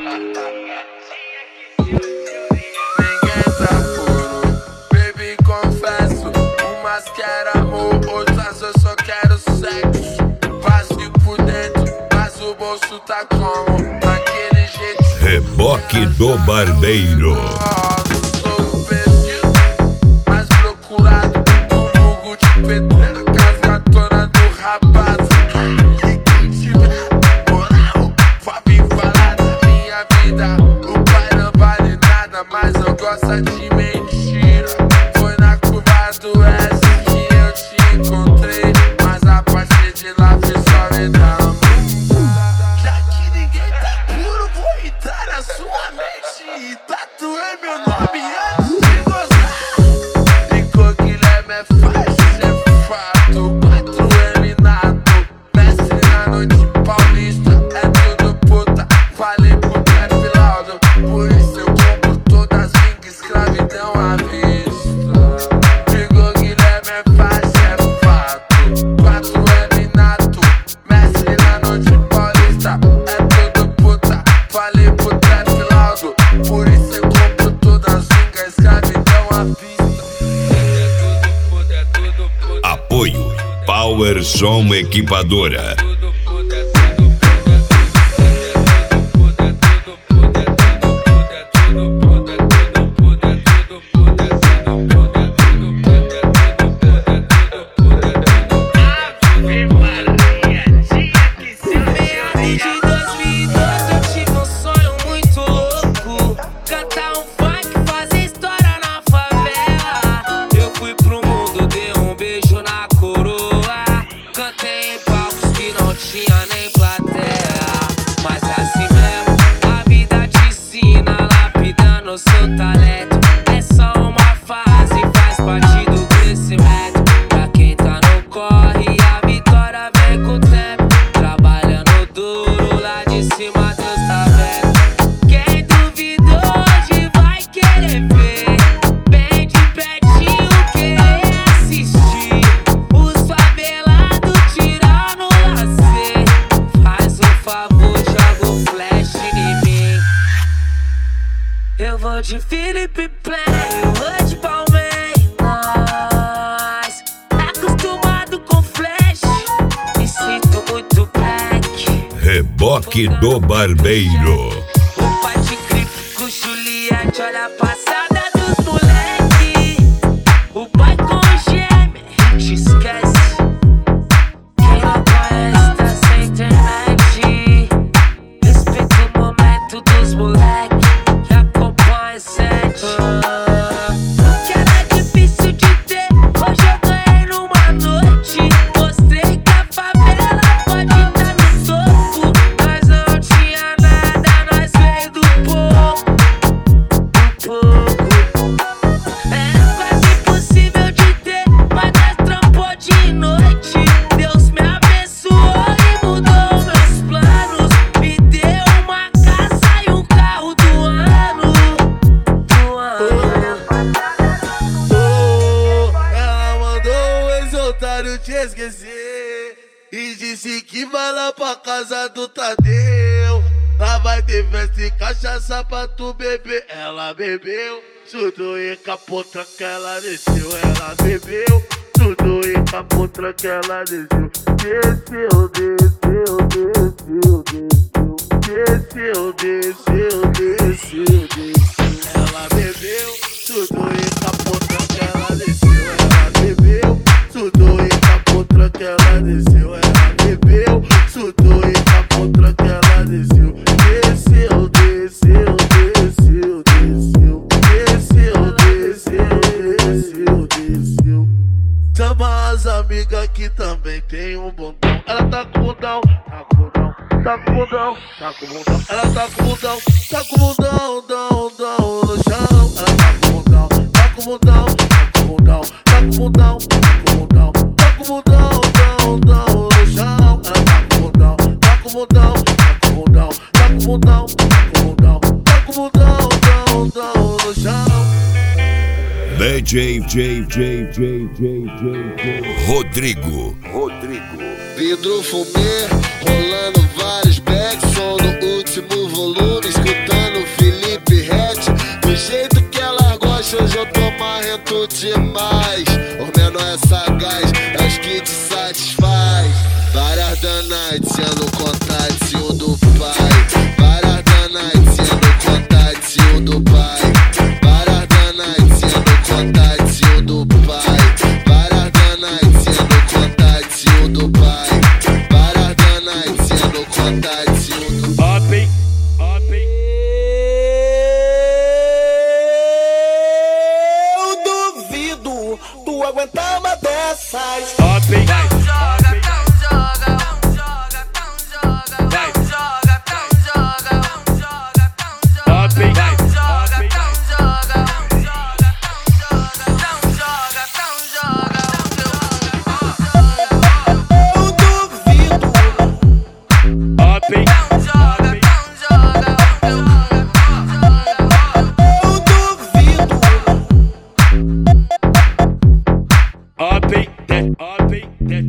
tá puro, baby, confesso. Umas quero amor, outras eu só quero sexo. Vazio por dentro, mas o bolso tá como? Daquele jeito. Reboque do Barbeiro. Sou o perdido, mais procurado do vulgo de pedreiro. Cascatona do rapaz. E quem tiver moral, pode vir falar da minha vida. O pai não vale nada, mas eu gosto de mentira. Foi na curva do S que eu te encontrei, mas a partir de lá foi só medalha. Já que ninguém tá puro, vou entrar na sua mente e tatuar meu nome antes de gozar. Nico Guilherme é fácil, é fato. 4M nato, mestre na noite paulista. É tudo puta, falei pro trap laudo. Por isso eu compro todas as links, escravidão à vista. Nico Guilherme é fácil, é fato. 4M nato, mestre na noite paulista. É tudo puta, falei pro trap laudo. Por isso eu compro todas as links, escravidão à vista. Apoio Power Som Equipadora. Eu vou de Felipe Play, eu vou de Palmeiras. Acostumado com flash, me sinto muito black. Reboque do Barbeiro. O pai de grife com Juliette, olha a passada dos moleque. O pai com gêmea, a gente esquece. Quem não conhece tá sem internet. Respeita o momento dos moleque. Que era difícil de ter, hoje eu ganhei numa noite. Mostrei que a favela pode estar no topo. Nós não tinha nada, nós veio do pouco, Era quase impossível de ter, mas nós trampou de noite. Deus me abençoou e mudou meus planos. Me deu uma casa e um carro do ano. Ela mandou o ex-otário te esquecer e disse que vai lá pra casa do Tadeu. Lá vai ter festa e cachaça pra tu beber. Ela bebeu, tudo e capotra que ela desceu. Ela bebeu, tudo e capotra que ela desceu. Desceu, desceu, desceu, desceu. Desceu, desceu, desceu. Ela bebeu, tudo e capotra que ela desceu. Ela bebeu, tudo e capotra que ela desceu. Ela bebeu, tudo e capotra que ela desceu. Desceu, desceu, desceu, desceu. Desceu, desceu, desceu, desceu. Chama as amigas que também tem um bundão. Ela tá com bundão, tá com bundão, tá com bundão, tá com bundão. Ela tá com bundão, tá com bundão, dão, dão no chão. Ela tá com bundão, tá com bundão, tá com bundão, tá com bundão, tá com bundão, tá com bundão, dão, dão no chão. Ela tá com bundão, tá com bundão, tá com bundão, tá com bundão, tá com bundão, tá com bundão, dão, dão no chão. DJ Rodrigo. Vidro fumê, rolando vários backs, som no último volume, escutando noite hoje eu tô marrento demais. Os menor é sagaz, é os que te satisfaz. Várias danaites sendo contatinho do pai. Várias danaites sendo contatinho do pai. Várias danaites sendo contatinho do pai. Várias danaites sendo contatinho do pai. Várias danaites sendo contatinho do pai. Eu duvido tu aguentar uma dessas. Up,